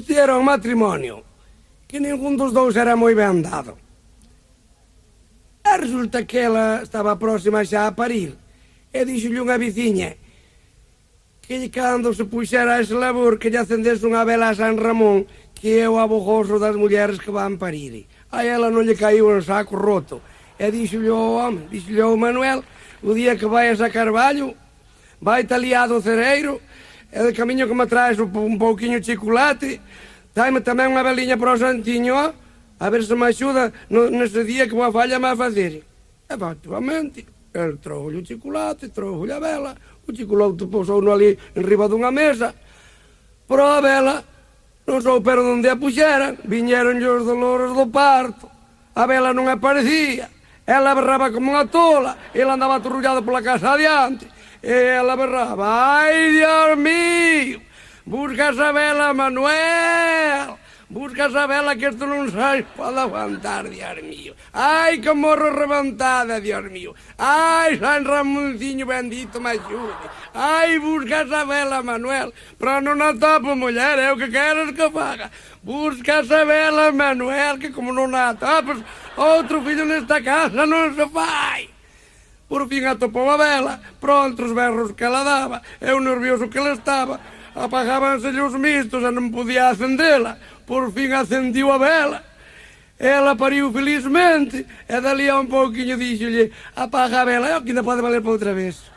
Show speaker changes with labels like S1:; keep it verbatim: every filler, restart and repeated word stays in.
S1: Este era un matrimonio que ningún dos dous era moi ben dado. E resulta que ela estaba próxima xa a parir e dixolle unha veciña que cando se puxera ese labor que lle acendese unha vela a San Ramón, que é o abogoso das mulleres que van parir. A ela non lle caiu un saco roto e dixolle ao home, dixolle ao Manuel, o día que vai a sacar ballo, vai taliado o cereiro, e de camiño que me traes un pouquiño de chocolate, daime tamén unha veliña para o santiño, ó, a ver se me axuda nese día que unha falla me a facer. Efectivamente, el trouxolle o chocolate, trouxolle a vela, o chocolate pousouno ali en riba dunha mesa, pero a vela non souperon onde a puxeran, viñeronlle os dolores do parto, a vela non aparecía, ela berraba como unha tola, ele andaba aturrullado pola casa adiante, e ela berraba, ai, Dios mío, busca esa vela, Manuel, busca esa vela que isto non sabes pode aguantar, Dios mío, ai, que morro rebentada, Dios mío, ai, San Ramonciño bendito me axude, ai, busca esa vela, Manuel, pero non a topo, muller, é o que queres que faga, busca esa vela, Manuel, que como non a topes, outro fillo nesta casa non se fai. Por fin atopou a vela, pronto os berros que ela daba, e o nervioso que ela estaba, apagábanselle os mistos e non podía acendela. Por fin acendiu a vela. Ela pariu felizmente, e dali a un pouquiño díxolle, apaga a vela, e o que ainda pode valer para outra vez.